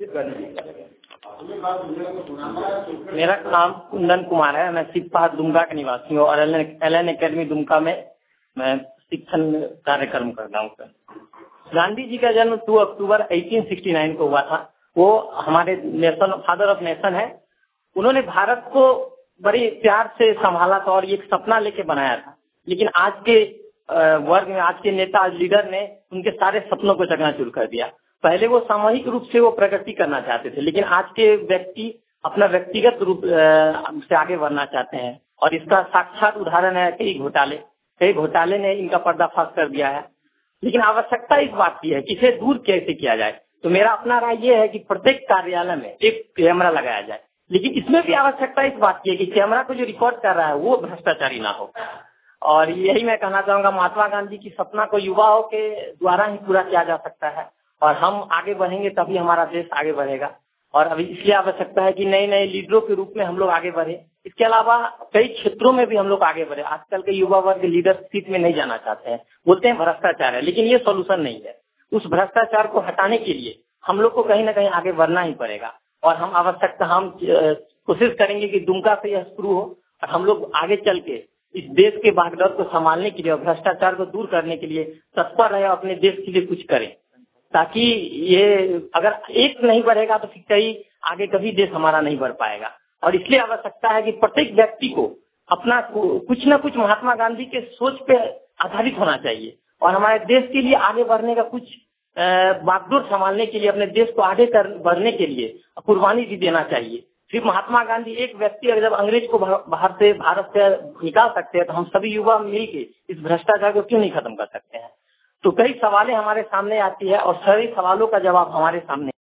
मेरा नाम कुंदन कुमार है। मैं सिपहा दुमका का निवासी हूँ और एलएन एकेडमी दुमका में मैं शिक्षण कार्यक्रम करता हूँ। गांधी जी का जन्म 2 अक्टूबर 1869 को हुआ था। वो हमारे नेशन फादर ऑफ नेशन है। उन्होंने भारत को बड़े प्यार से संभाला था और एक सपना लेके बनाया था, लेकिन आज के वर्ग में, आज के नेता, लीडर ने उनके सारे सपनों को चकनाचूर कर दिया। पहले वो सामूहिक रूप से वो प्रगति करना चाहते थे, लेकिन आज के व्यक्ति अपना व्यक्तिगत रूप से आगे बढ़ना चाहते हैं और इसका साक्षात उदाहरण है कई घोटाले ने इनका पर्दाफाश कर दिया है। लेकिन आवश्यकता इस बात की है कि इसे दूर कैसे किया जाए। तो मेरा अपना राय ये है कि प्रत्येक कार्यालय में एक कैमरा लगाया जाए, लेकिन इसमें भी आवश्यकता इस बात की है कि कैमरा को जो रिकॉर्ड कर रहा है वो भ्रष्टाचारी ना हो। और यही मैं कहना चाहूंगा, महात्मा गांधी की सपना को युवाओं के द्वारा ही पूरा किया जा सकता है और हम आगे बढ़ेंगे तभी हमारा देश आगे बढ़ेगा। और अभी इसलिए आवश्यकता है कि नए नए लीडरों के रूप में हम लोग आगे बढ़े। इसके अलावा कई क्षेत्रों में भी हम लोग आगे बढ़े। आजकल के युवा वर्ग लीडरशिप में नहीं जाना चाहते हैं, बोलते हैं भ्रष्टाचार है, लेकिन ये सोल्यूशन नहीं है। उस भ्रष्टाचार को हटाने के लिए हम लोग को कहीं ना कहीं आगे बढ़ना ही पड़ेगा और हम कोशिश करेंगे कि दुमका से यह शुरू हो और हम लोग आगे चल के इस देश के बागडोर को संभालने के लिए और भ्रष्टाचार को दूर करने के लिए तत्पर रहे, अपने देश के लिए कुछ करें, ताकि ये अगर एक नहीं बढ़ेगा तो फिर कभी देश हमारा नहीं बढ़ पाएगा। और इसलिए आवश्यकता है कि प्रत्येक व्यक्ति को अपना कुछ न कुछ महात्मा गांधी के सोच पे आधारित होना चाहिए और हमारे देश के लिए आगे बढ़ने का कुछ बागडोर संभालने के लिए, अपने देश को आगे बढ़ने के लिए कुर्बानी भी देना चाहिए। सिर्फ महात्मा गांधी एक व्यक्ति अगर जब अंग्रेज को भारत से निकाल सकते हैं तो हम सभी युवा मिलके इस भ्रष्टाचार को क्यों नहीं खत्म कर सकते हैं। तो कई सवालें हमारे सामने आती है और सभी सवालों का जवाब हमारे सामने